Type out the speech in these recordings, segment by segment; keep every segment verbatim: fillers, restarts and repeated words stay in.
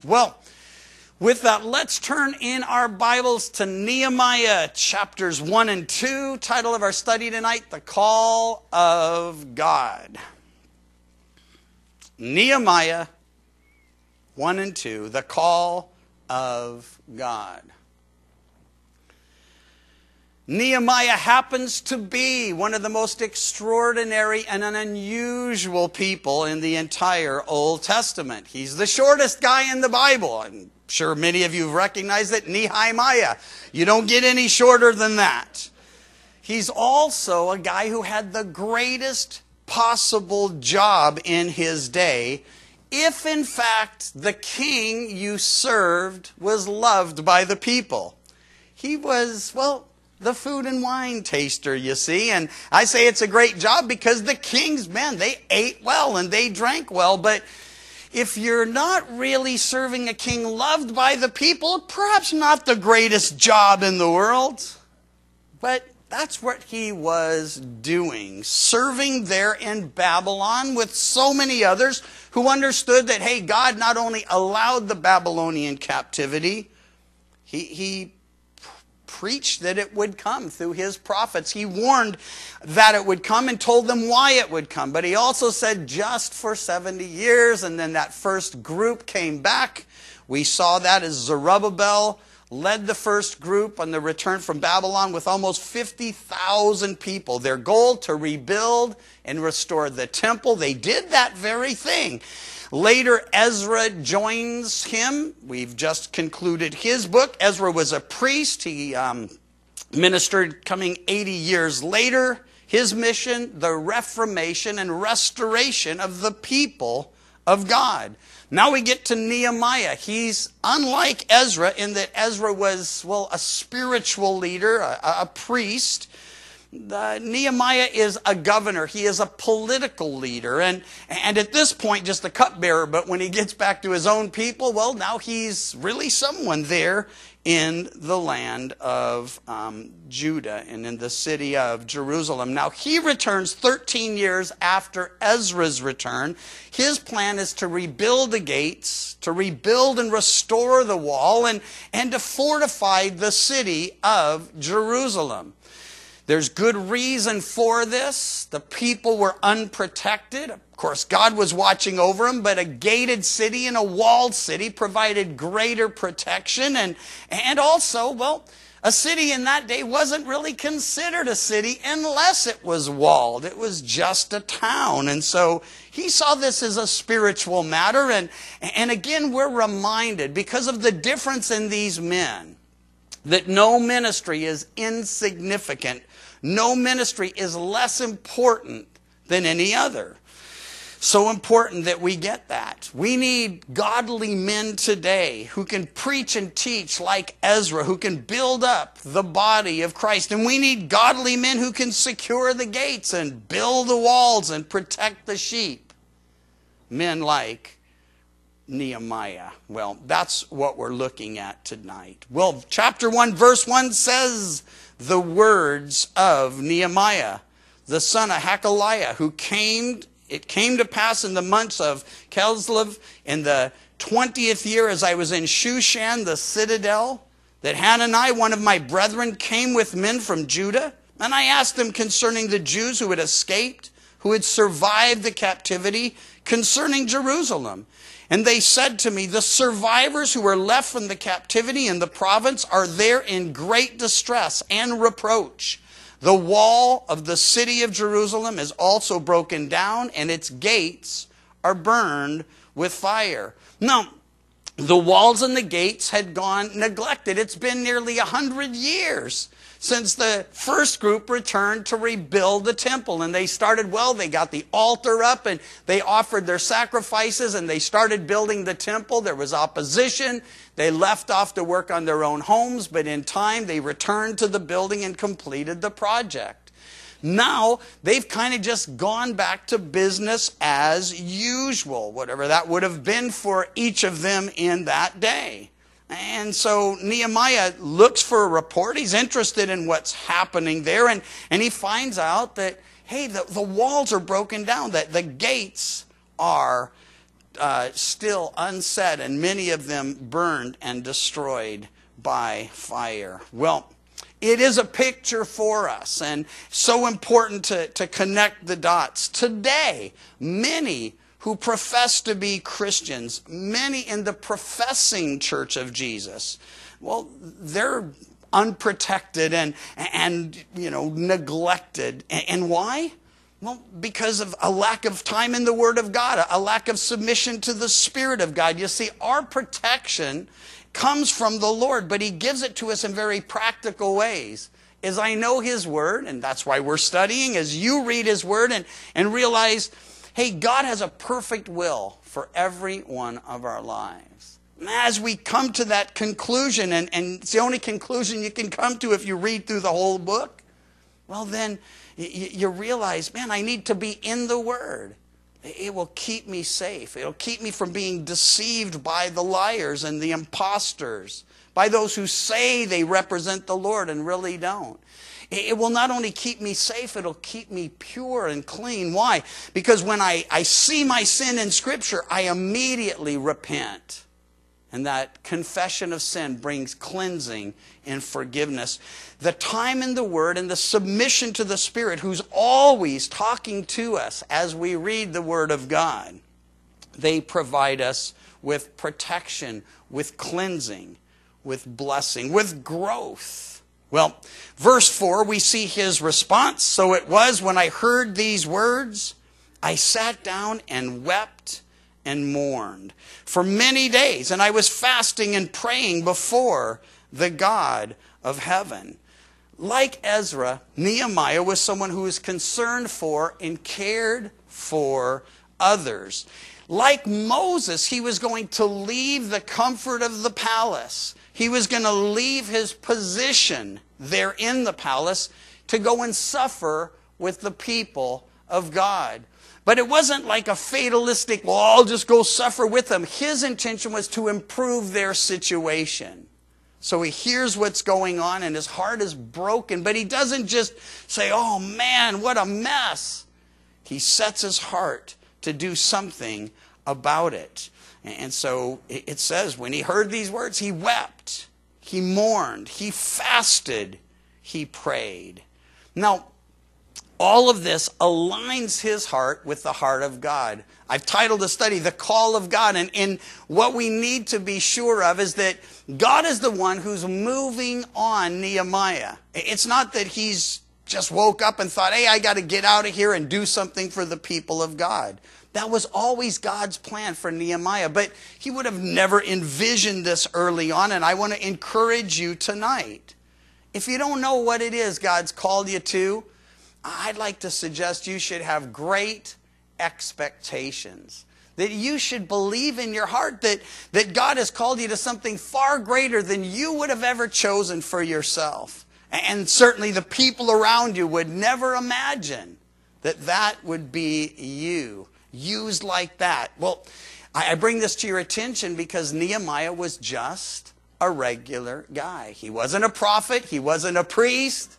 Well, with that, let's turn in our Bibles to Nehemiah chapters one and two. Title of our study tonight, The Call of God. Nehemiah one and two, The Call of God. Nehemiah happens to be one of the most extraordinary and an unusual people in the entire Old Testament. He's the shortest guy in the Bible. I'm sure many of you recognize it, Nehemiah. You don't get any shorter than that. He's also a guy who had the greatest possible job in his day, if in fact the king you served was loved by the people. He was, well, the food and wine taster, you see. And I say it's a great job because the king's men, they ate well and they drank well. But if you're not really serving a king loved by the people, perhaps not the greatest job in the world. But that's what he was doing, serving there in Babylon with so many others who understood that, hey, God not only allowed the Babylonian captivity, he, he preached that it would come through his prophets. He warned that it would come and told them why it would come. But he also said just for seventy years, and then that first group came back. We saw that as Zerubbabel led the first group on the return from Babylon with almost fifty thousand people. Their goal to rebuild and restore the temple. They did that very thing. Later, Ezra joins him. We've just concluded his book. Ezra was a priest. He um, ministered coming eighty years later. His mission, the reformation and restoration of the people of God. Now we get to Nehemiah. He's unlike Ezra in that Ezra was, well, a spiritual leader, a, a priest. The, Nehemiah is a governor. He is a political leader. And, and at this point, just a cupbearer. But when he gets back to his own people, well, now he's really someone there in the land of um, Judah and in the city of Jerusalem. Now, he returns thirteen years after Ezra's return. His plan is to rebuild the gates, to rebuild and restore the wall, and, and to fortify the city of Jerusalem. There's good reason for this. The people were unprotected. Of course, God was watching over them, but a gated city and a walled city provided greater protection. And, and also, well, a city in that day wasn't really considered a city unless it was walled. It was just a town. And so he saw this as a spiritual matter. And, and again, we're reminded, because of the difference in these men, that no ministry is insignificant. No ministry is less important than any other. So important that we get that. We need godly men today who can preach and teach like Ezra, who can build up the body of Christ. And we need godly men who can secure the gates and build the walls and protect the sheep. Men like Nehemiah. Well, that's what we're looking at tonight. Well, chapter one, verse one says the words of Nehemiah, the son of Hakaliah, who came, it came to pass in the months of Kislev, in the twentieth year, as I was in Shushan, the citadel, that Hanani, one of my brethren, came with men from Judah. And I asked them concerning the Jews who had escaped, who had survived the captivity, concerning Jerusalem. And they said to me, the survivors who were left from the captivity in the province are there in great distress and reproach. The wall of the city of Jerusalem is also broken down, and its gates are burned with fire. Now, the walls and the gates had gone neglected. It's been nearly a hundred years since the first group returned to rebuild the temple. And they started, well, they got the altar up and they offered their sacrifices and they started building the temple. There was opposition. They left off to work on their own homes, but in time they returned to the building and completed the project. Now they've kind of just gone back to business as usual, whatever that would have been for each of them in that day. And so Nehemiah looks for a report. He's interested in what's happening there. And, and he finds out that, hey, the, the walls are broken down, that the gates are uh, still unsaid, and many of them burned and destroyed by fire. Well, it is a picture for us, and so important to, to connect the dots. Today, many who profess to be Christians, many in the professing church of Jesus, well, they're unprotected and, and you know, neglected. And why? Well, because of a lack of time in the Word of God, a lack of submission to the Spirit of God. You see, our protection comes from the Lord, but He gives it to us in very practical ways. As I know His Word, and that's why we're studying, as you read His Word and, and realize, hey, God has a perfect will for every one of our lives. As we come to that conclusion, and, and it's the only conclusion you can come to if you read through the whole book, well then you, you realize, man, I need to be in the Word. It will keep me safe. It'll keep me from being deceived by the liars and the imposters, by those who say they represent the Lord and really don't. It will not only keep me safe, it'll keep me pure and clean. Why? Because when I, I see my sin in Scripture, I immediately repent. And that confession of sin brings cleansing and forgiveness. The time in the Word and the submission to the Spirit, who's always talking to us as we read the Word of God, they provide us with protection, with cleansing, with blessing, with growth. Well, verse four, we see his response. So it was when I heard these words, I sat down and wept and mourned for many days. And I was fasting and praying before the God of heaven. Like Ezra, Nehemiah was someone who was concerned for and cared for others. Like Moses, he was going to leave the comfort of the palace. He was going to leave his position there in the palace to go and suffer with the people of God. But it wasn't like a fatalistic, well, I'll just go suffer with them. His intention was to improve their situation. So he hears what's going on and his heart is broken. But he doesn't just say, oh man, what a mess. He sets his heart to do something about it. And so it says, when he heard these words, he wept, he mourned, he fasted, he prayed. Now, all of this aligns his heart with the heart of God. I've titled the study, The Call of God. And, and what we need to be sure of is that God is the one who's moving on Nehemiah. It's not that he's just woke up and thought, hey, I got to get out of here and do something for the people of God. That was always God's plan for Nehemiah. But he would have never envisioned this early on. And I want to encourage you tonight. If you don't know what it is God's called you to, I'd like to suggest you should have great expectations. That you should believe in your heart that, that God has called you to something far greater than you would have ever chosen for yourself. And certainly the people around you would never imagine that that would be you, used like that. Well, I bring this to your attention because Nehemiah was just a regular guy. He wasn't a prophet. He wasn't a priest.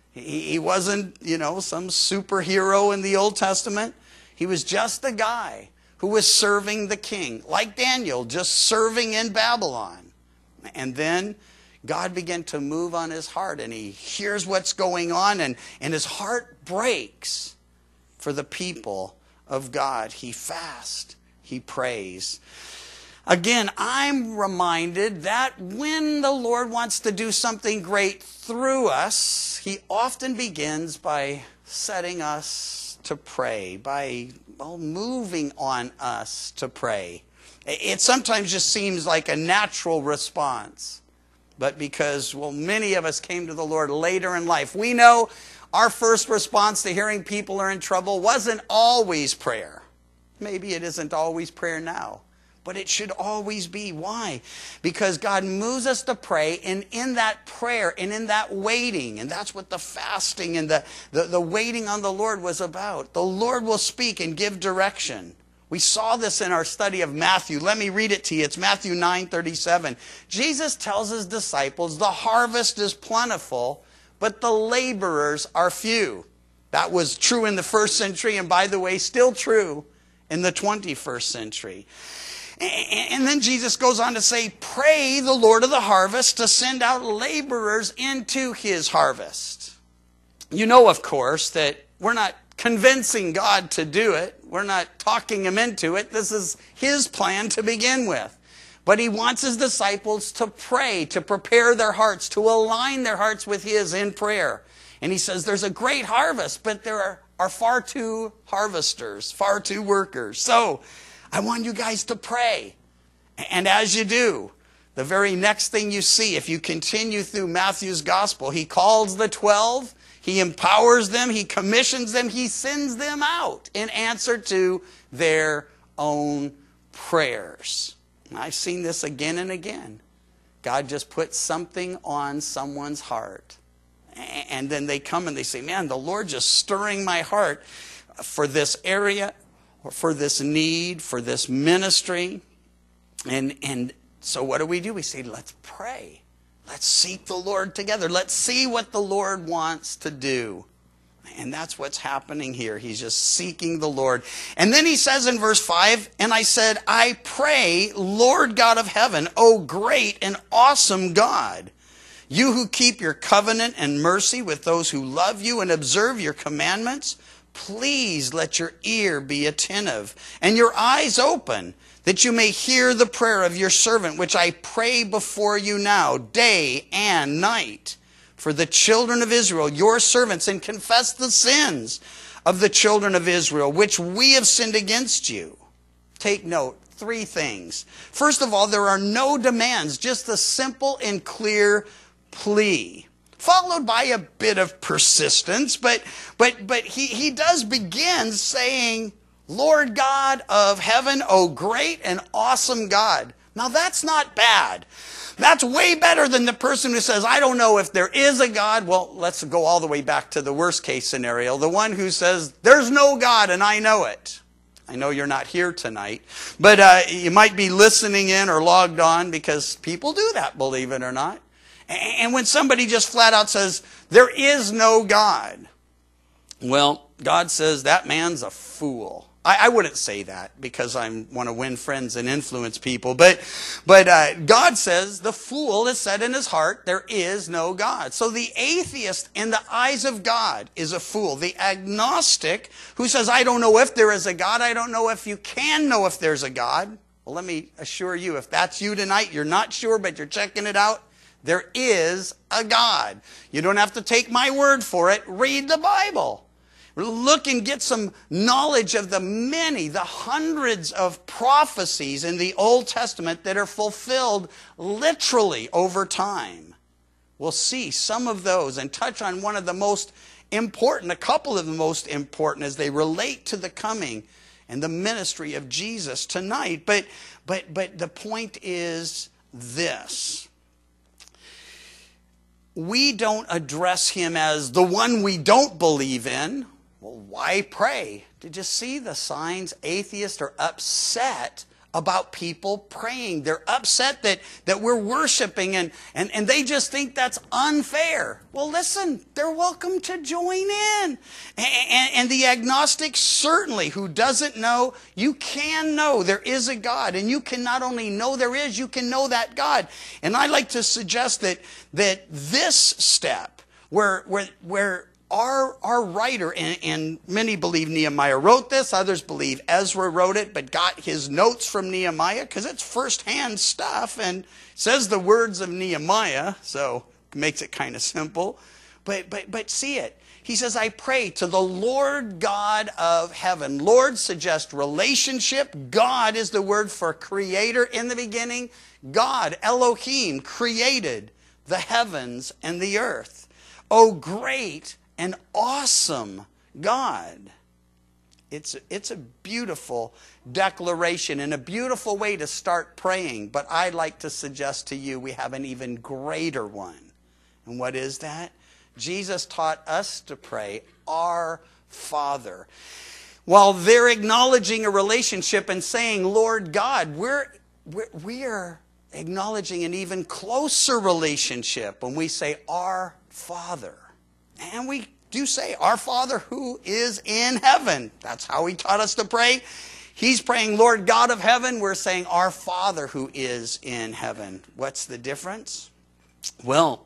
He wasn't, you know, some superhero in the Old Testament. He was just a guy who was serving the king, like Daniel, just serving in Babylon. And then God began to move on his heart, and he hears what's going on, and, and his heart breaks for the people of God. He fasts, he prays. Again, I'm reminded that when the Lord wants to do something great through us, he often begins by setting us to pray, by well, moving on us to pray. It sometimes just seems like a natural response. But because, well, many of us came to the Lord later in life, we know our first response to hearing people are in trouble wasn't always prayer. Maybe it isn't always prayer now. But it should always be. Why? Because God moves us to pray, and in that prayer and in that waiting, and that's what the fasting and the, the, the waiting on the Lord was about. The Lord will speak and give direction. We saw this in our study of Matthew. Let me read it to you. It's Matthew nine thirty-seven. Jesus tells his disciples, the harvest is plentiful, but the laborers are few. That was true in the first century, and by the way, still true in the twenty-first century. And then Jesus goes on to say, pray the Lord of the harvest to send out laborers into his harvest. You know, of course, that we're not convincing God to do it. We're not talking him into it. This is his plan to begin with. But he wants his disciples to pray, to prepare their hearts, to align their hearts with his in prayer. And he says there's a great harvest, but there are, are far too harvesters, far too workers. So I want you guys to pray. And as you do, the very next thing you see, if you continue through Matthew's gospel, he calls the twelve, he empowers them, he commissions them, he sends them out in answer to their own prayers. And I've seen this again and again. God just puts something on someone's heart. And then they come and they say, man, the Lord just stirring my heart for this area, or for this need, for this ministry. And, and so what do we do? We say, let's pray. Let's seek the Lord together. Let's see what the Lord wants to do. And that's what's happening here. He's just seeking the Lord. And then he says in verse five, and I said, I pray, Lord God of heaven, O great and awesome God, you who keep your covenant and mercy with those who love you and observe your commandments, please let your ear be attentive and your eyes open, that you may hear the prayer of your servant, which I pray before you now, day and night, for the children of Israel, your servants, and confess the sins of the children of Israel, which we have sinned against you. Take note, three things. First of all, there are no demands, just a simple and clear plea, followed by a bit of persistence, but but but he, he does begin saying, Lord God of heaven, O great and awesome God. Now that's not bad. That's way better than the person who says, I don't know if there is a God. Well, let's go all the way back to the worst case scenario. The one who says, there's no God and I know it. I know you're not here tonight, but uh, you might be listening in or logged on, because people do that, believe it or not. And when somebody just flat out says, there is no God, well, God says that man's a fool. I, I wouldn't say that because I want to win friends and influence people. But, but uh, God says the fool has said in his heart, there is no God. So the atheist in the eyes of God is a fool. The agnostic who says, I don't know if there is a God. I don't know if you can know if there's a God. Well, let me assure you, if that's you tonight, you're not sure, but you're checking it out. There is a God. You don't have to take my word for it. Read the Bible. Look and get some knowledge of the many, the hundreds of prophecies in the Old Testament that are fulfilled literally over time. We'll see some of those and touch on one of the most important, a couple of the most important as they relate to the coming and the ministry of Jesus tonight. But, but, but the point is this. We don't address him as the one we don't believe in. Well, why pray? Did you see the signs? Atheists are upset about people praying. They're upset that, that we're worshiping, and, and, and they just think that's unfair. Well, listen, they're welcome to join in. And, and, and the agnostic, certainly, who doesn't know, you can know there is a God. And you can not only know there is, you can know that God. And I like to suggest that, that this step, where, where, where Our, our writer, and, and many believe Nehemiah wrote this, others believe Ezra wrote it, but got his notes from Nehemiah, because it's firsthand stuff, and says the words of Nehemiah, so it makes it kind of simple. But, but, but see it. He says, I pray to the Lord God of heaven. Lord suggests relationship. God is the word for creator in the beginning. God, Elohim, created the heavens and the earth. Oh, great and awesome God. It's, it's a beautiful declaration and a beautiful way to start praying. But I'd like to suggest to you we have an even greater one. And what is that? Jesus taught us to pray, Our Father. While they're acknowledging a relationship and saying, Lord God, we're, we're, we are acknowledging an even closer relationship when we say, Our Father. And we do say, Our Father who is in heaven. That's how he taught us to pray. He's praying, Lord God of heaven. We're saying, our Father who is in heaven. What's the difference? Well,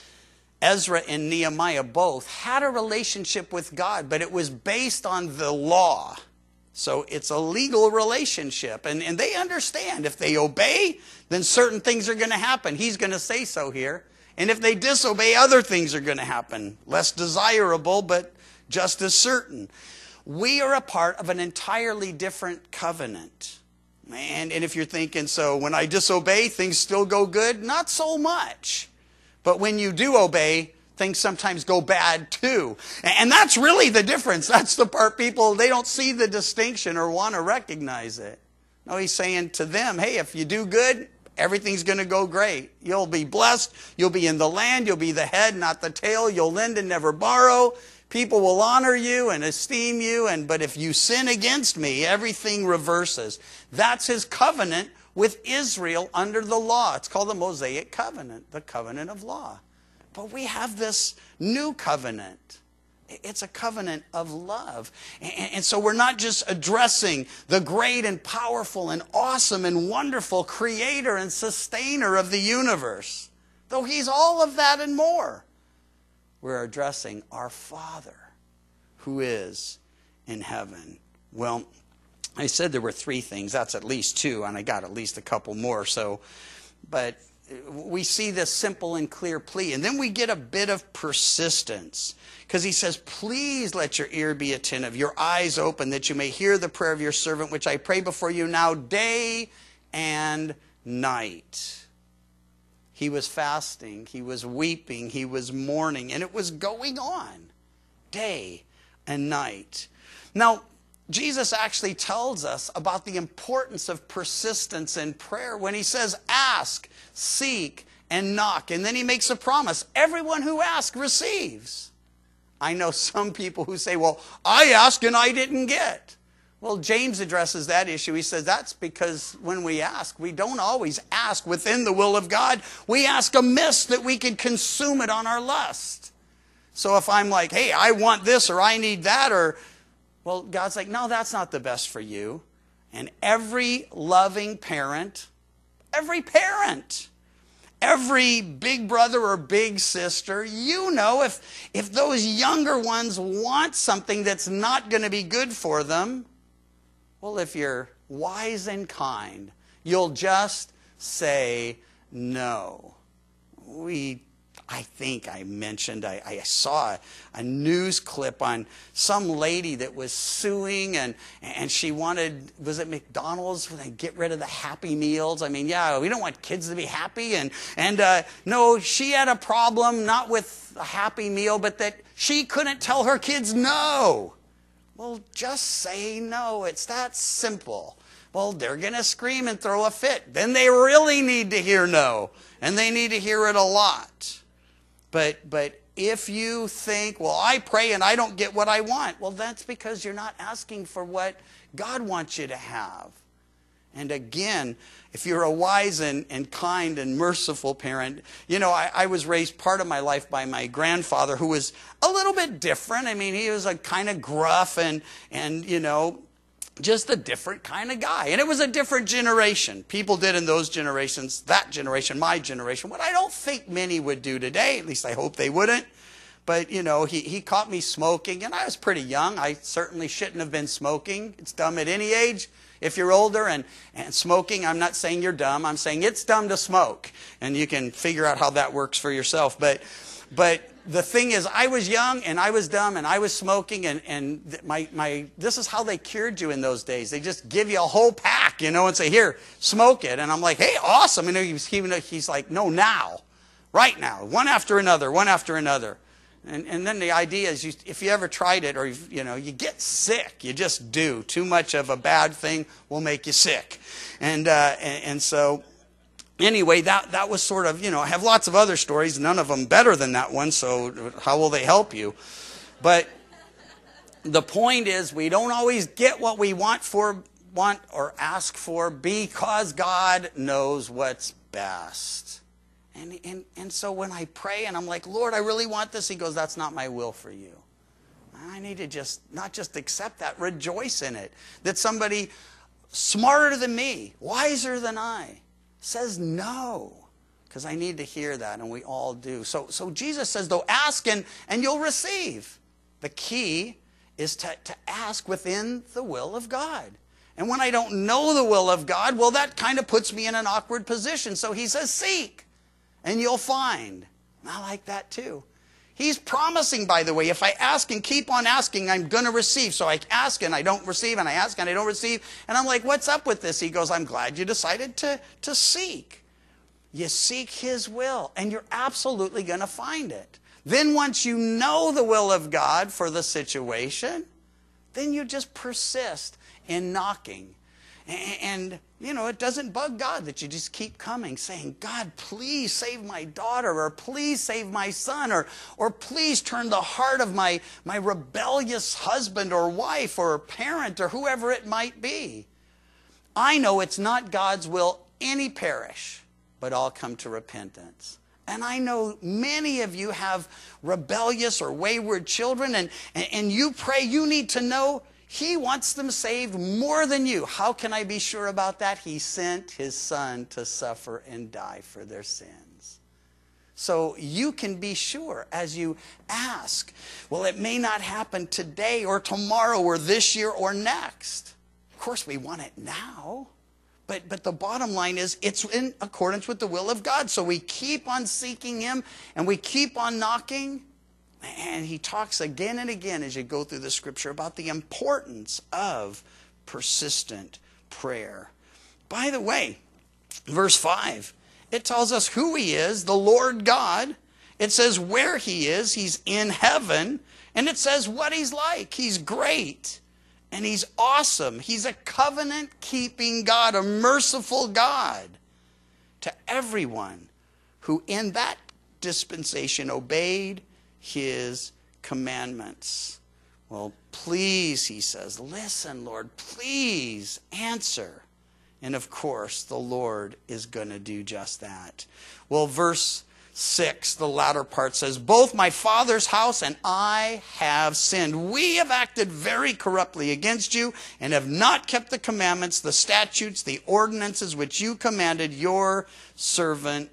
Ezra and Nehemiah both had a relationship with God, but it was based on the law. So it's a legal relationship. And, and they understand if they obey, then certain things are going to happen. He's going to say so here. And if they disobey, other things are going to happen. Less desirable, but just as certain. We are a part of an entirely different covenant. And, and if you're thinking, so when I disobey, things still go good? Not so much. But when you do obey, things sometimes go bad too. And that's really the difference. That's the part people, they don't see the distinction or want to recognize it. No, he's saying to them, hey, if you do good, everything's going to go great. You'll be blessed. You'll be in the land. You'll be the head, not the tail. You'll lend and never borrow. People will honor you and esteem you. And but if you sin against me, everything reverses. That's his covenant with Israel under the law. It's called the Mosaic covenant, the covenant of law. But we have this new covenant. It's a covenant of love. And so we're not just addressing the great and powerful and awesome and wonderful creator and sustainer of the universe, though he's all of that and more. We're addressing our Father who is in heaven. Well, I said there were three things. That's at least two, and I got at least a couple more. So, but we see this simple and clear plea. And then we get a bit of persistence. Because he says, please let your ear be attentive, your eyes open, that you may hear the prayer of your servant, which I pray before you now day and night. He was fasting, he was weeping, he was mourning, and it was going on day and night. Now, Jesus actually tells us about the importance of persistence in prayer when he says, ask, seek, and knock. And then he makes a promise. Everyone who asks receives. I know some people who say, well, I asked and I didn't get. Well, James addresses that issue. He says that's because when we ask, we don't always ask within the will of God. We ask amiss that we can consume it on our lust. So if I'm like, hey, I want this or I need that, or, well, God's like, no, that's not the best for you. And every loving parent, every parent, every big brother or big sister, you know, if, if those younger ones want something that's not going to be good for them, well, if you're wise and kind, you'll just say no. We, I think I mentioned, I, I saw a, a news clip on some lady that was suing, and, and she wanted, was it McDonald's, when they get rid of the Happy Meals? I mean, yeah, we don't want kids to be happy. And, and uh, no, she had a problem, not with a Happy Meal, but that she couldn't tell her kids no. Well, just say no. It's that simple. Well, they're going to scream and throw a fit. Then they really need to hear no. And they need to hear it a lot. But, but if you think, well, I pray and I don't get what I want, well, that's because you're not asking for what God wants you to have. And again, if you're a wise and, and kind and merciful parent, you know, I, I was raised part of my life by my grandfather, who was a little bit different. I mean, he was a kind of gruff and, and you know, just a different kind of guy. And it was a different generation. People did in those generations, that generation, my generation, what I don't think many would do today. At least I hope they wouldn't. But, you know, he, he caught me smoking, and I was pretty young. I certainly shouldn't have been smoking. It's dumb at any age. If you're older and, and smoking, I'm not saying you're dumb. I'm saying it's dumb to smoke. And you can figure out how that works for yourself. But, but the thing is, I was young and I was dumb and I was smoking. And, and my, my, this is how they cured you in those days. They just give you a whole pack, you know, and say, here, smoke it. And I'm like, hey, awesome. And he's, he's like, no, now, right now, one after another, one after another. And, and then the idea is, you, if you ever tried it, or you know, you get sick. You just do. Too much of a bad thing will make you sick. And uh, and, and so, anyway, that that was sort of, you know, I have lots of other stories, none of them better than that one. So how will they help you? But the point is, we don't always get what we want for want or ask for because God knows what's best. And, and, and so when I pray and I'm like, Lord, I really want this, he goes, that's not my will for you. I need to just, not just accept that, rejoice in it. That somebody smarter than me, wiser than I, says no. Because I need to hear that, and we all do. So, so Jesus says, though, ask and, and you'll receive. The key is to, to ask within the will of God. And when I don't know the will of God, well, that kind of puts me in an awkward position. So he says, seek, and you'll find. And I like that too. He's promising, by the way, if I ask and keep on asking, I'm going to receive. So I ask and I don't receive, and I ask and I don't receive. And I'm like, what's up with this? He goes, I'm glad you decided to, to seek. You seek his will, and you're absolutely going to find it. Then once you know the will of God for the situation, then you just persist in knocking. And, you know, it doesn't bug God that you just keep coming, saying, God, please save my daughter, or please save my son, or, or please turn the heart of my, my rebellious husband or wife or parent or whoever it might be. I know it's not God's will any perish, but all come to repentance. And I know many of you have rebellious or wayward children, and, and, and you pray, you need to know he wants them saved more than you. How can I be sure about that? He sent his son to suffer and die for their sins. So you can be sure as you ask. Well, it may not happen today or tomorrow or this year or next. Of course, we want it now. But, but the bottom line is it's in accordance with the will of God. So we keep on seeking him and we keep on knocking. And he talks again and again as you go through the scripture about the importance of persistent prayer. By the way, verse five, it tells us who he is, the Lord God. It says where he is, he's in heaven. And it says what he's like. He's great. And he's awesome. He's a covenant-keeping God, a merciful God to everyone who in that dispensation obeyed his commandments. Well, please, he says, listen, Lord, please answer. And of course, the Lord is going to do just that. Well, verse six, the latter part says, both my father's house and I have sinned. We have acted very corruptly against you and have not kept the commandments, the statutes, the ordinances which you commanded your servant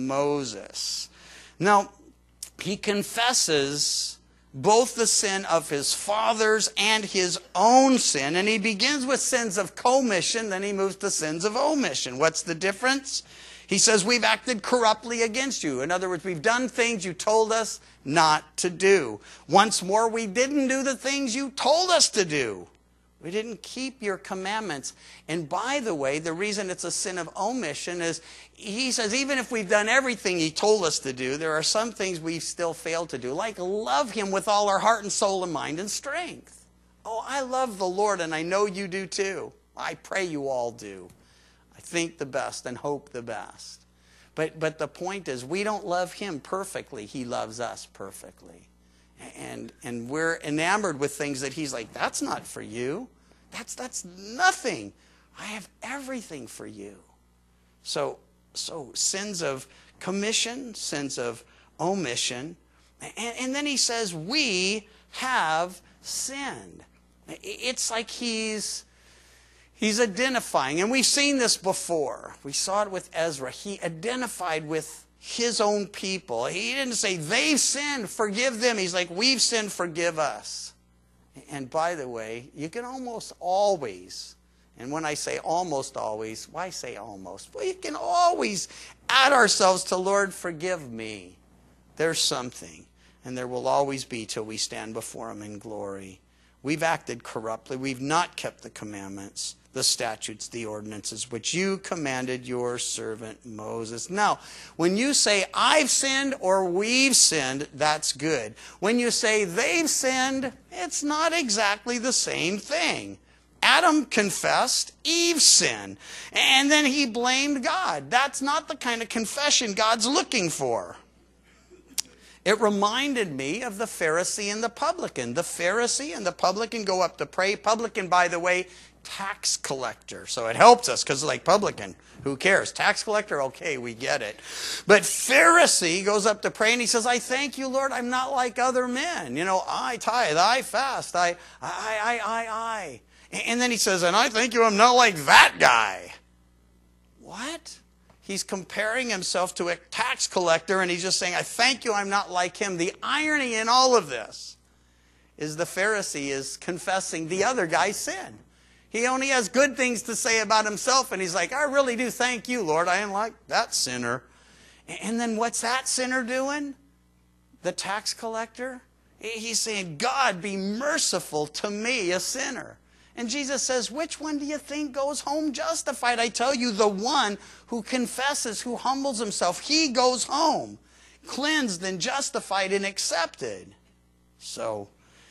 Moses. Now, he confesses both the sin of his father's and his own sin. And he begins with sins of commission, then he moves to sins of omission. What's the difference? He says, we've acted corruptly against you. In other words, we've done things you told us not to do. Once more, we didn't do the things you told us to do. We didn't keep your commandments. And by the way, the reason it's a sin of omission is, he says, even if we've done everything he told us to do, there are some things we've still failed to do, like love him with all our heart and soul and mind and strength. Oh, I love the Lord, and I know you do too. I pray you all do. I think the best and hope the best. But, but the point is, we don't love him perfectly. He loves us perfectly. And, and we're enamored with things that he's like, that's not for you. That's, that's nothing. I have everything for you. So, so sins of commission, sins of omission. And, and then he says, we have sinned. It's like he's, he's identifying. And we've seen this before. We saw it with Ezra. He identified with his own people. He didn't say, they've sinned, forgive them. He's like, we've sinned, forgive us. And by the way, you can almost always, and when I say almost always, why say almost? Well, you can always add ourselves to, Lord, forgive me. There's something. And there will always be till we stand before him in glory. We've acted corruptly. We've not kept the commandments, the statutes, the ordinances, which you commanded your servant Moses. Now, when you say, I've sinned or we've sinned, that's good. When you say they've sinned, it's not exactly the same thing. Adam confessed, Eve sinned, and then he blamed God. That's not the kind of confession God's looking for. It reminded me of the Pharisee and the publican. The Pharisee and the publican go up to pray. Publican, by the way, tax collector. So it helps us because like publican, who cares? Tax collector, okay, we get it. But Pharisee goes up to pray and he says, I thank you, Lord, I'm not like other men. You know, I tithe, I fast, I, I, I, I, I. And then he says, and I thank you I'm not like that guy. What? He's comparing himself to a tax collector, and he's just saying, I thank you I'm not like him. The irony in all of this is the Pharisee is confessing the other guy's sin. He only has good things to say about himself, and he's like, I really do thank you, Lord. I ain't like that sinner. And then what's that sinner doing? The tax collector? He's saying, God, be merciful to me, a sinner. And Jesus says, which one do you think goes home justified? I tell you, the one who confesses, who humbles himself, he goes home, cleansed and justified and accepted. So,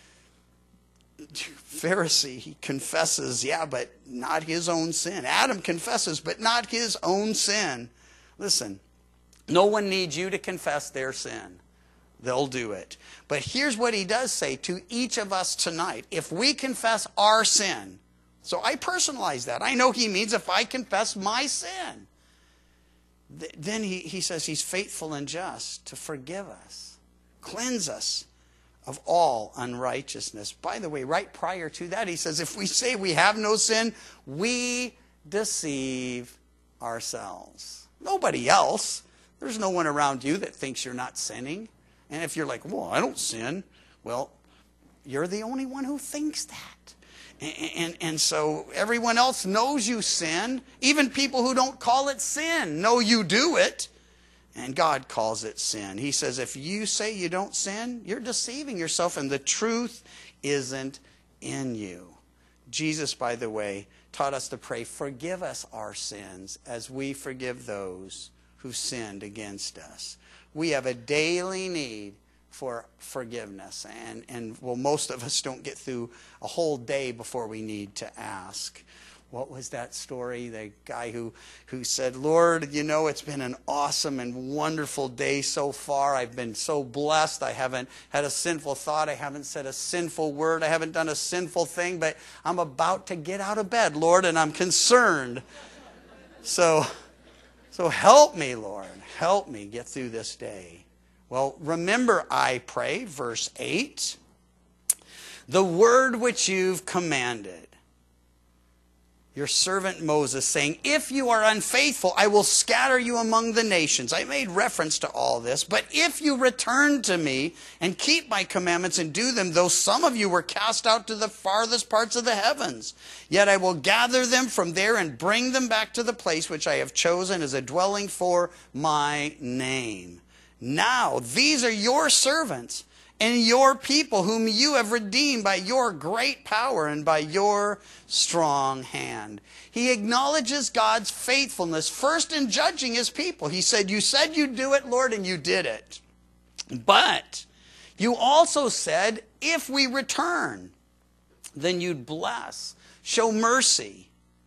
Pharisee, he confesses, yeah, but not his own sin. Adam confesses, but not his own sin. Listen, no one needs you to confess their sin. They'll do it. But here's what he does say to each of us tonight. If we confess our sin, so I personalize that. I know he means if I confess my sin, th- then he, he says he's faithful and just to forgive us, cleanse us of all unrighteousness. By the way, right prior to that, he says if we say we have no sin, we deceive ourselves. Nobody else. There's no one around you that thinks you're not sinning. And if you're like, well, I don't sin, well, you're the only one who thinks that. And, and, and so everyone else knows you sin. Even people who don't call it sin know you do it. And God calls it sin. He says, if you say you don't sin, you're deceiving yourself, and the truth isn't in you. Jesus, by the way, taught us to pray, forgive us our sins as we forgive those who sinned against us. We have a daily need for forgiveness. And, and well, most of us don't get through a whole day before we need to ask. What was that story? The guy who, who said, Lord, you know, it's been an awesome and wonderful day so far. I've been so blessed. I haven't had a sinful thought. I haven't said a sinful word. I haven't done a sinful thing. But I'm about to get out of bed, Lord, and I'm concerned. So, so help me, Lord. Help me get through this day. Well, remember, I pray, verse eight, the word which you've commanded your servant Moses, saying, if you are unfaithful, I will scatter you among the nations. I made reference to all this. But if you return to me and keep my commandments and do them, though some of you were cast out to the farthest parts of the heavens, yet I will gather them from there and bring them back to the place which I have chosen as a dwelling for my name. Now, these are your servants and your people whom you have redeemed by your great power and by your strong hand. He acknowledges God's faithfulness first in judging his people. He said, you said you'd do it, Lord, and you did it. But you also said, if we return, then you'd bless, show mercy,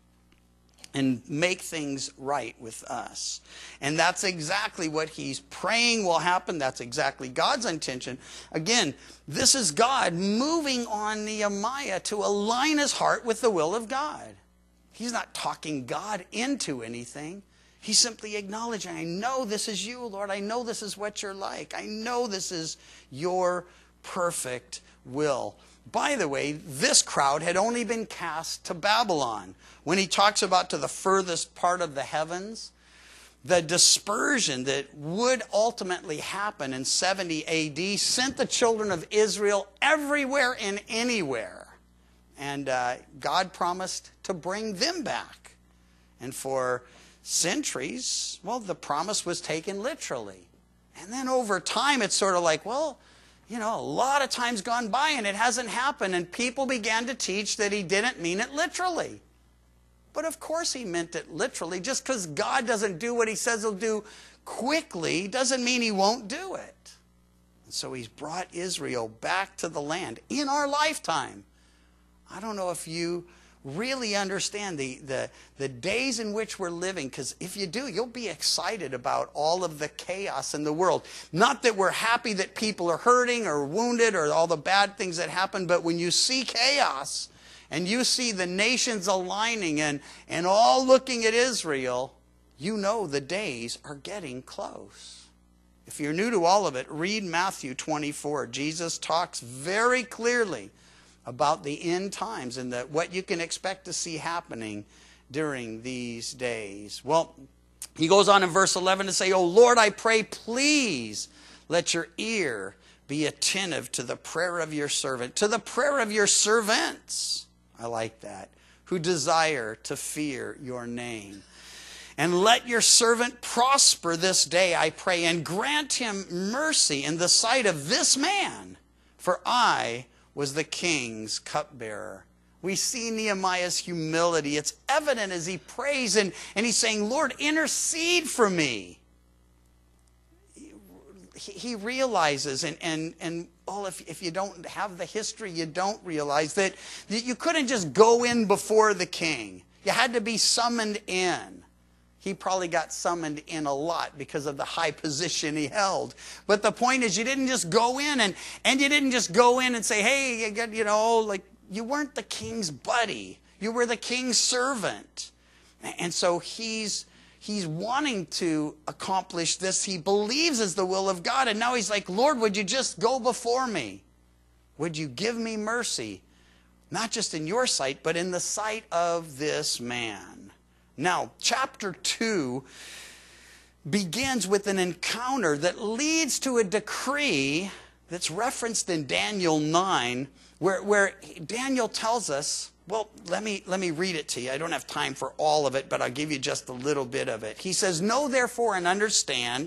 and make things right with us. And that's exactly what he's praying will happen. That's exactly God's intention. Again, this is God moving on Nehemiah to align his heart with the will of God. He's not talking God into anything. He's simply acknowledging, I know this is you, Lord. I know this is what you're like. I know this is your perfect will. By the way, this crowd had only been cast to Babylon. When he talks about to the furthest part of the heavens, the dispersion that would ultimately happen in seventy A D sent the children of Israel everywhere and anywhere. And uh, God promised to bring them back. And for centuries, well, the promise was taken literally. And then over time, it's sort of like, well, you know, a lot of time's gone by and it hasn't happened. And people began to teach that he didn't mean it literally. But of course he meant it literally. Just because God doesn't do what he says he'll do quickly doesn't mean he won't do it. And so he's brought Israel back to the land in our lifetime. I don't know if you really understand the, the, the days in which we're living, because if you do, you'll be excited about all of the chaos in the world. Not that we're happy that people are hurting or wounded or all the bad things that happen, but when you see chaos and you see the nations aligning and, and all looking at Israel, you know the days are getting close. If you're new to all of it, read Matthew twenty-four. Jesus talks very clearly about the end times and the, what you can expect to see happening during these days. Well, he goes on in verse eleven to say, "O Lord, I pray, please let your ear be attentive to the prayer of your servant, to the prayer of your servants." I like that. "Who desire to fear your name. And let your servant prosper this day, I pray, and grant him mercy in the sight of this man, for I was the king's cupbearer." We see Nehemiah's humility. It's evident as he prays and, and he's saying, "Lord, intercede for me." He, he realizes, and, and, and oh, if, if you don't have the history, you don't realize that you couldn't just go in before the king. You had to be summoned in. He probably got summoned in a lot because of the high position he held. But the point is, you didn't just go in and, and you didn't just go in and say, "Hey, you, get, you know, like you weren't the king's buddy. You were the king's servant." And so he's, he's wanting to accomplish this. He believes is the will of God. And now he's like, "Lord, would you just go before me? Would you give me mercy? Not just in your sight, but in the sight of this man." Now, chapter two begins with an encounter that leads to a decree that's referenced in Daniel nine, where, where Daniel tells us, well, let me, let me read it to you. I don't have time for all of it, but I'll give you just a little bit of it. He says, "Know therefore and understand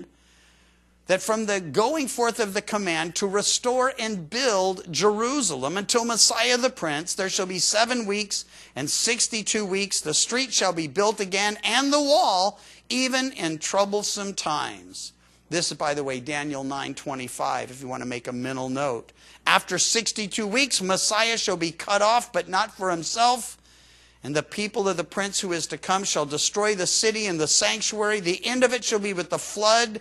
that from the going forth of the command to restore and build Jerusalem until Messiah the Prince, there shall be seven weeks and sixty-two weeks. The street shall be built again, and the wall, even in troublesome times." This is, by the way, Daniel nine twenty-five, if you want to make a mental note. "After sixty-two weeks, Messiah shall be cut off, but not for himself. And the people of the prince who is to come shall destroy the city and the sanctuary. The end of it shall be with the flood.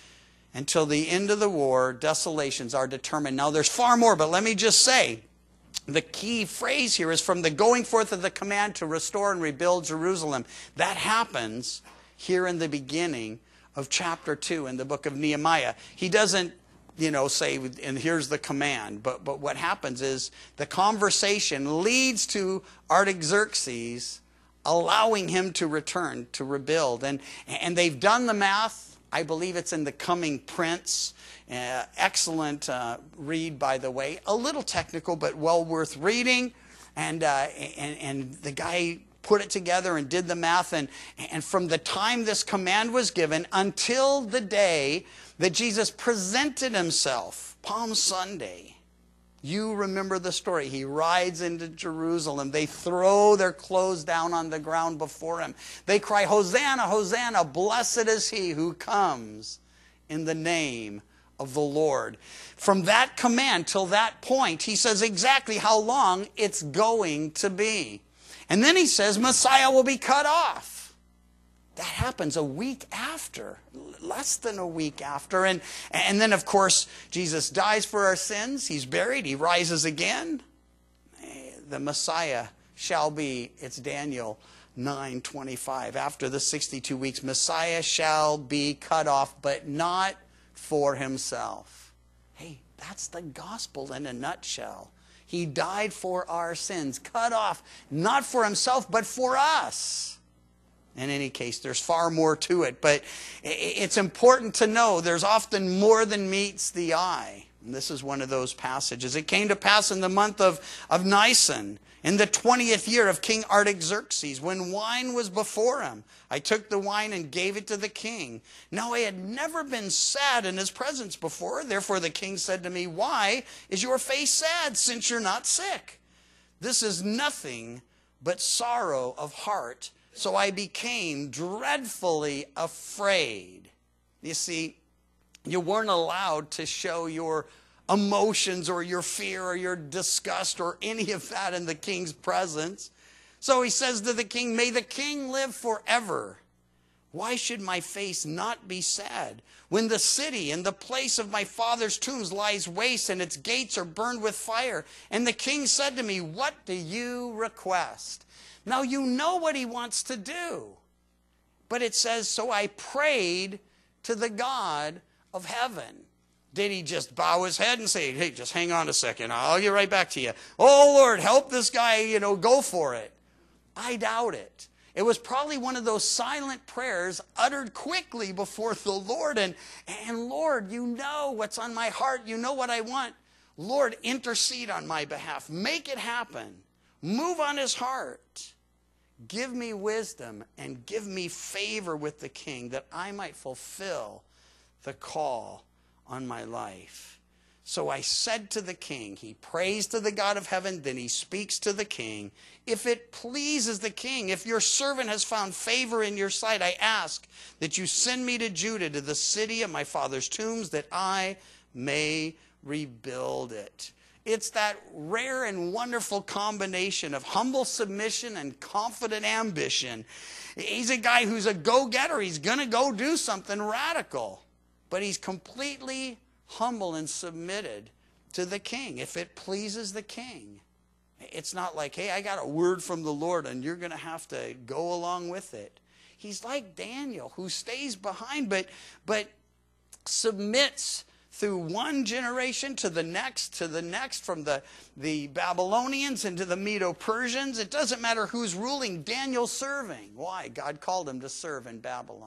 Until the end of the war, desolations are determined." Now, there's far more, but let me just say, the key phrase here is from the going forth of the command to restore and rebuild Jerusalem. That happens here in the beginning of chapter two in the book of Nehemiah. He doesn't, you know, say, "and here's the command." But, but what happens is the conversation leads to Artaxerxes allowing him to return, to rebuild. And, and they've done the math. I believe it's in The Coming Prince. Uh, excellent uh, read, by the way. A little technical, but well worth reading. And, uh, and, and the guy put it together and did the math. And, and from the time this command was given until the day that Jesus presented himself, Palm Sunday, you remember the story. He rides into Jerusalem. They throw their clothes down on the ground before him. They cry, "Hosanna, Hosanna, blessed is he who comes in the name of the Lord." From that command till that point, he says exactly how long it's going to be. And then he says Messiah will be cut off. That happens a week after, less than a week after. And, and then, of course, Jesus dies for our sins. He's buried. He rises again. The Messiah shall be, it's Daniel nine twenty-five. After the sixty-two weeks, Messiah shall be cut off, but not for himself. Hey, that's the gospel in a nutshell. He died for our sins, cut off, not for himself, but for us. In any case, there's far more to it, but it's important to know there's often more than meets the eye. And this is one of those passages. "It came to pass in the month of, of Nisan, in the twentieth year of King Artaxerxes, when wine was before him, I took the wine and gave it to the king. Now I had never been sad in his presence before. Therefore the king said to me, 'Why is your face sad, since you're not sick?' This is nothing but sorrow of heart. So I became dreadfully afraid." You see, you weren't allowed to show your emotions or your fear or your disgust or any of that in the king's presence. So he says to the king, "May the king live forever. Why should my face not be sad when the city and the place of my father's tombs lies waste and its gates are burned with fire?" And the king said to me, "What do you request?" Now you know what he wants to do. But it says, "So I prayed to the God of heaven." Did he just bow his head and say, hey, just hang on a second, I'll get right back to you. Oh, Lord, help this guy, you know, go for it. I doubt it. It was probably one of those silent prayers uttered quickly before the Lord. And, and Lord, you know what's on my heart. You know what I want. Lord, intercede on my behalf. Make it happen. Move on his heart. Give me wisdom and give me favor with the king that I might fulfill the call on my life. So I said to the king, he prays to the God of heaven, then he speaks to the king. If it pleases the king, if your servant has found favor in your sight, I ask that you send me to Judah, to the city of my father's tombs, that I may rebuild it. It's that rare and wonderful combination of humble submission and confident ambition. He's a guy who's a go-getter. He's going to go do something radical. But he's completely humble and submitted to the king, if it pleases the king. It's not like, hey, I got a word from the Lord and you're going to have to go along with it. He's like Daniel, who stays behind, but, but submits through one generation to the next, to the next, from the, the Babylonians into the Medo-Persians. It doesn't matter who's ruling, Daniel's serving. Why? God called him to serve in Babylon.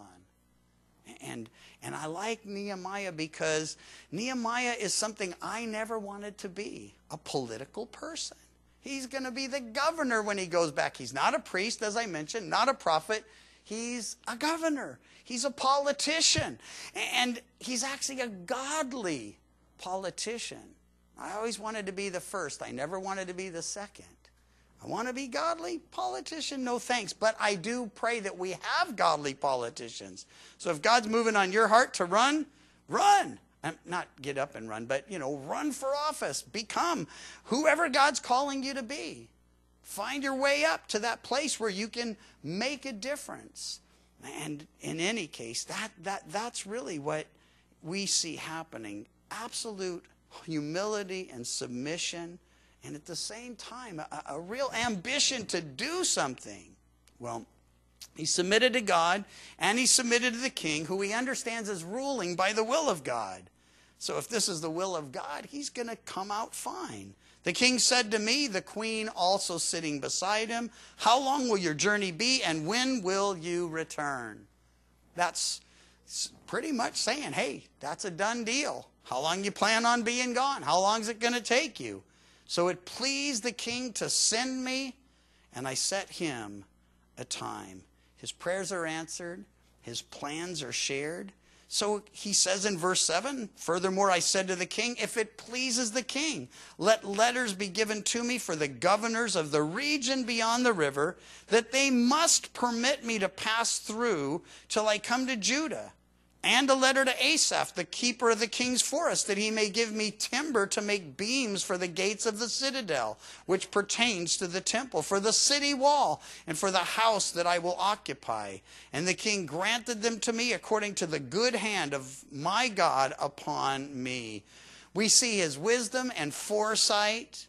And, and I like Nehemiah because Nehemiah is something I never wanted to be, a political person. He's going to be the governor when he goes back. He's not a priest, as I mentioned, not a prophet. He's a governor. He's a politician. And he's actually a godly politician. I always wanted to be the first. I never wanted to be the second. I want to be godly politician, no thanks. But I do pray that we have godly politicians. So if God's moving on your heart to run, run. Not get up and run, but, you know, run for office. Become whoever God's calling you to be. Find your way up to that place where you can make a difference. And in any case, that, that, that's really what we see happening. Absolute humility and submission. And at the same time, a, a real ambition to do something. Well, he submitted to God, and he submitted to the king, who he understands is ruling by the will of God. So if this is the will of God, he's going to come out fine. The king said to me, the queen also sitting beside him, how long will your journey be, and when will you return? That's pretty much saying, hey, that's a done deal. How long you plan on being gone? How long is it going to take you? So it pleased the king to send me, and I set him a time. His prayers are answered. His plans are shared. So he says in verse seven, furthermore, I said to the king, if it pleases the king, let letters be given to me for the governors of the region beyond the river, that they must permit me to pass through till I come to Judah. And a letter to Asaph, the keeper of the king's forest, that he may give me timber to make beams for the gates of the citadel, which pertains to the temple, for the city wall, and for the house that I will occupy. And the king granted them to me according to the good hand of my God upon me. We see his wisdom and foresight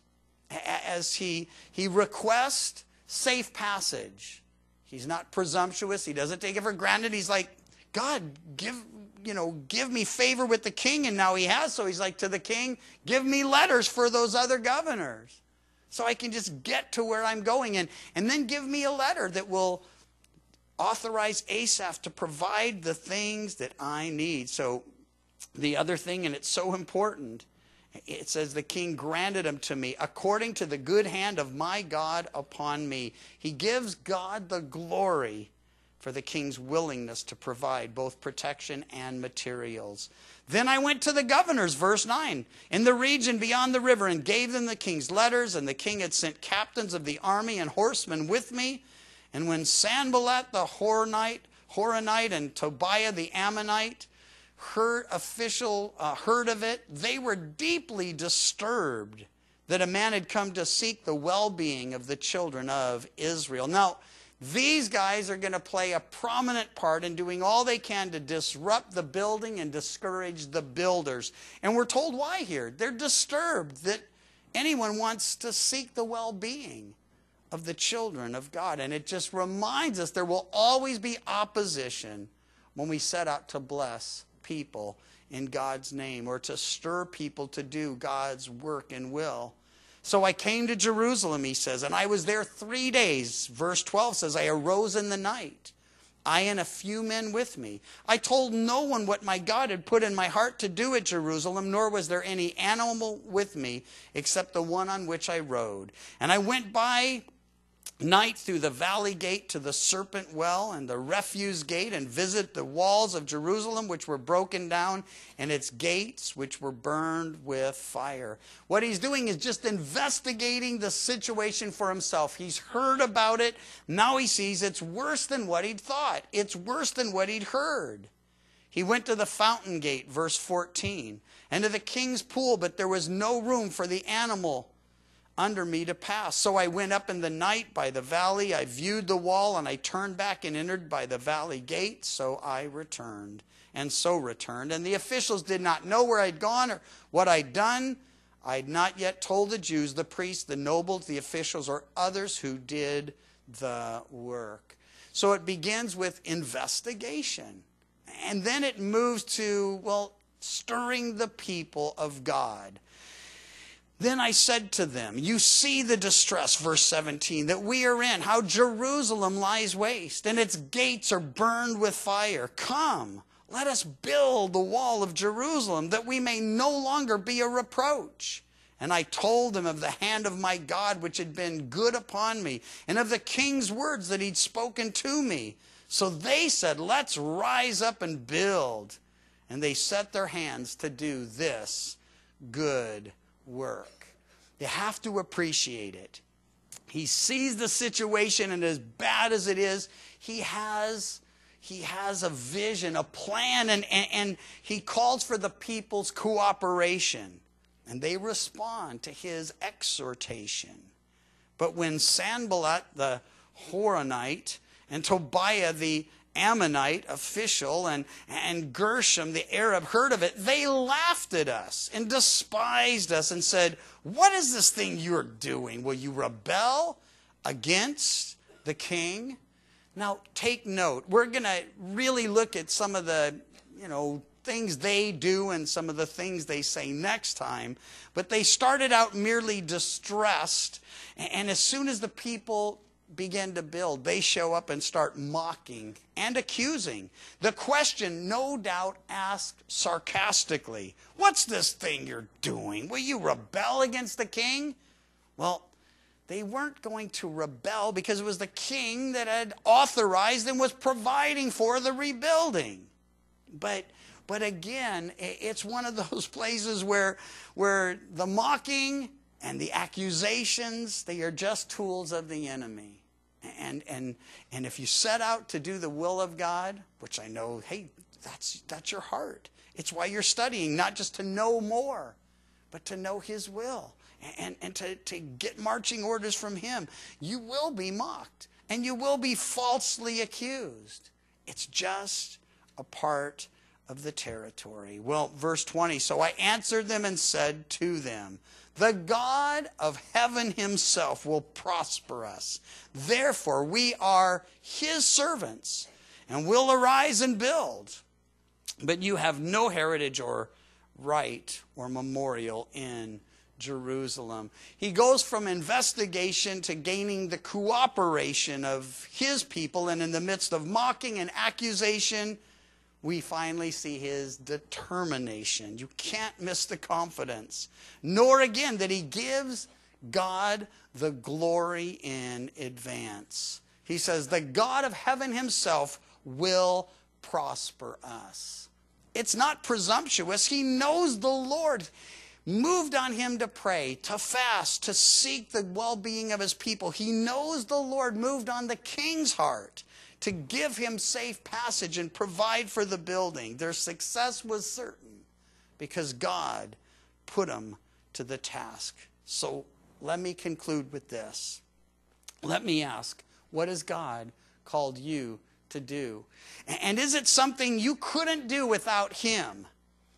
as he, he requests safe passage. He's not presumptuous. He doesn't take it for granted. He's like, God, give, you know, give me favor with the king. And now he has. So he's like to the king, give me letters for those other governors so I can just get to where I'm going. And, and then give me a letter that will authorize Asaph to provide the things that I need. So the other thing, and it's so important, it says the king granted them to me according to the good hand of my God upon me. He gives God the glory for the king's willingness to provide both protection and materials. Then I went to the governors, verse nine, in the region beyond the river, and gave them the king's letters, and the king had sent captains of the army and horsemen with me. And when Sanballat the Horonite, Horonite and Tobiah the Ammonite heard, official, uh, heard of it, they were deeply disturbed that a man had come to seek the well-being of the children of Israel. Now, these guys are going to play a prominent part in doing all they can to disrupt the building and discourage the builders. And we're told why here. They're disturbed that anyone wants to seek the well-being of the children of God. And it just reminds us there will always be opposition when we set out to bless people in God's name, or to stir people to do God's work and will. So I came to Jerusalem, he says, and I was there three days. Verse twelve says, I arose in the night, I and a few men with me. I told no one what my God had put in my heart to do at Jerusalem, nor was there any animal with me except the one on which I rode. And I went by night through the valley gate to the serpent well and the refuse gate, and visit the walls of Jerusalem, which were broken down, and its gates, which were burned with fire. What he's doing is just investigating the situation for himself. He's heard about it. Now he sees it's worse than what he'd thought. It's worse than what he'd heard. He went to the fountain gate, verse fourteen, and to the king's pool, but there was no room for the animal under me to pass. So I went up in the night by the valley. I viewed the wall, and I turned back and entered by the valley gate. So I returned, and so returned. And the officials did not know where I'd gone or what I'd done. I had not yet told the Jews, the priests, the nobles, the officials, or others who did the work. So it begins with investigation. And then it moves to, well, stirring the people of God. Then I said to them, you see the distress, verse seventeen, that we are in, how Jerusalem lies waste, and its gates are burned with fire. Come, let us build the wall of Jerusalem, that we may no longer be a reproach. And I told them of the hand of my God, which had been good upon me, and of the king's words that he'd spoken to me. So they said, let's rise up and build. And they set their hands to do this good work. You have to appreciate it. He sees the situation, and as bad as it is, he has, he has a vision, a plan, and, and, and he calls for the people's cooperation. And they respond to his exhortation. But when Sanballat the Horonite and Tobiah the Ammonite official and, and Gershom the Arab heard of it, they laughed at us and despised us and said, what is this thing you're doing? Will you rebel against the king? Now, take note. We're going to really look at some of the, you know, things they do and some of the things they say next time. But they started out merely distressed, and as soon as the people begin to build, they show up and start mocking and accusing. The question, no doubt, asked sarcastically, what's this thing you're doing? Will you rebel against the king? Well, they weren't going to rebel because it was the king that had authorized and was providing for the rebuilding. But but again, it's one of those places where, where the mocking and the accusations, they are just tools of the enemy. And, and, and if you set out to do the will of God, which I know, hey, that's, that's your heart. It's why you're studying, not just to know more, but to know his will and, and to, to get marching orders from him. You will be mocked, and you will be falsely accused. It's just a part of the territory. Well, verse twenty, so I answered them and said to them, the God of heaven himself will prosper us. Therefore, we are his servants, and will arise and build. But you have no heritage or right or memorial in Jerusalem. He goes from investigation to gaining the cooperation of his people, and in the midst of mocking and accusation, we finally see his determination. You can't miss the confidence. Nor again that he gives God the glory in advance. He says, the God of heaven himself will prosper us. It's not presumptuous. He knows the Lord moved on him to pray, to fast, to seek the well-being of his people. He knows the Lord moved on the king's heart to give him safe passage and provide for the building. Their success was certain because God put them to the task. So let me conclude with this. Let me ask, what has God called you to do? And is it something you couldn't do without him?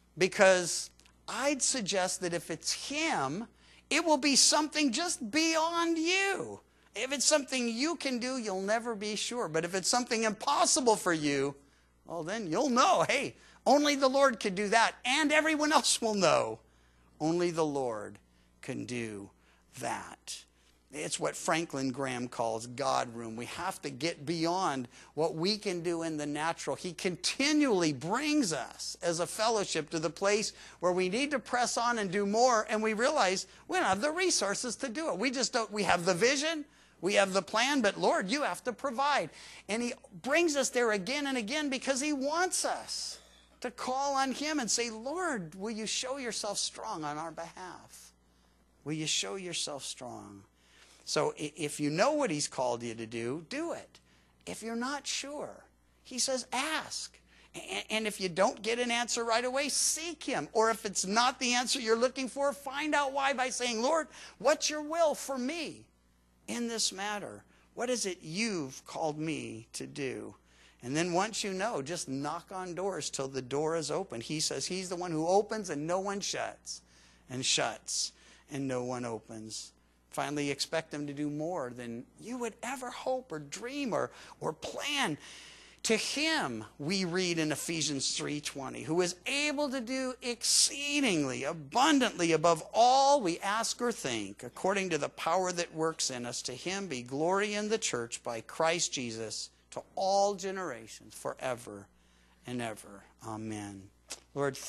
Because I'd suggest that if it's him, it will be something just beyond you. If it's something you can do, you'll never be sure. But if it's something impossible for you, well, then you'll know, hey, Only the Lord can do that, and everyone else will know. Only the Lord can do that. It's what Franklin Graham calls God room. We have to get beyond what we can do in the natural. He continually brings us as a fellowship to the place where we need to press on and do more, and we realize we don't have the resources to do it. We just don't. We have the vision, we have the plan, but Lord, you have to provide. And he brings us there again and again because he wants us to call on him and say, Lord, will you show yourself strong on our behalf? Will you show yourself strong? So if you know what he's called you to do, do it. If you're not sure, he says ask. And if you don't get an answer right away, seek him. Or if it's not the answer you're looking for, find out why by saying, Lord, what's your will for me in this matter? What is it you've called me to do? And then once you know, just knock on doors till the door is open. He says he's the one who opens and no one shuts, and shuts and no one opens. Finally, expect him to do more than you would ever hope or dream or, or plan. To him, we read in Ephesians three twenty, who is able to do exceedingly abundantly above all we ask or think, according to the power that works in us. To him be glory in the church by Christ Jesus to all generations forever and ever. Amen. Lord,